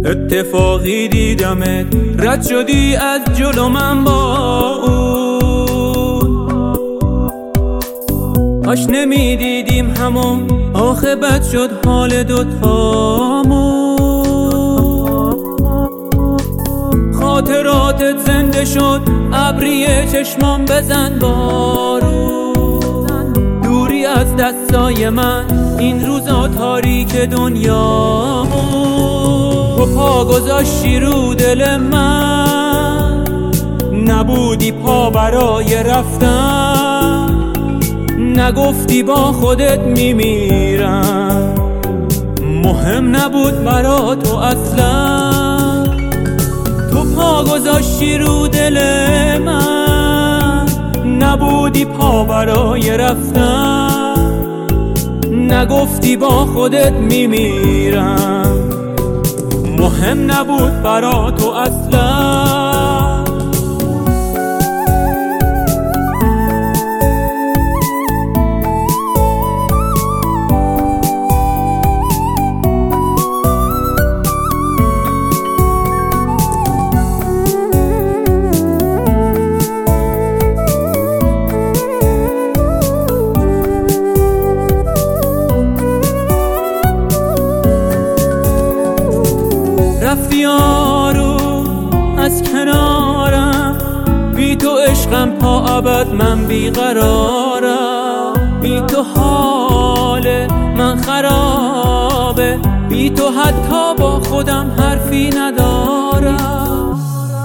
اتفاقی دیدمت رد شدی از جلو من با اون کاش نمیدیدیم همون آخه بد شد حال دوتامون خاطراتت زنده شد ابری چشمام بزن بارون دوری از دستای من این روزا تاریک دنیامون تو پا گذاشتی رو دل من نبودی پا برای رفتن نگفتی با خودت میمیرم مهم نبود برا تو اصلا تو پا گذاشتی رو دل من نبودی پا برای رفتن نگفتی با خودت میمیرم مهم نبود برا تو اصلا رفتی یارو از کنارم بی تو عشقم تا ابد من بیقرارم بی تو حال من خرابه بی تو حتی با خودم حرفی ندارم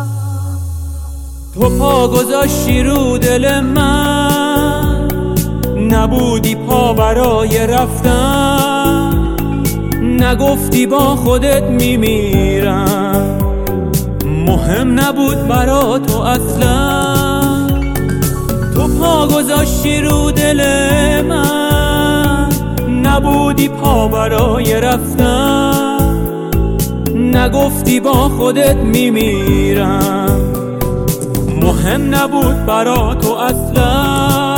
تو پا گذاشتی رو دل من نبودی پا برای رفتن نگفتی با خودت میمیرم مهم نبود برا تو اصلا تو پا گذاشتی رو دل من نبودی پا برای رفتن نگفتی با خودت میمیرم مهم نبود برا تو اصلا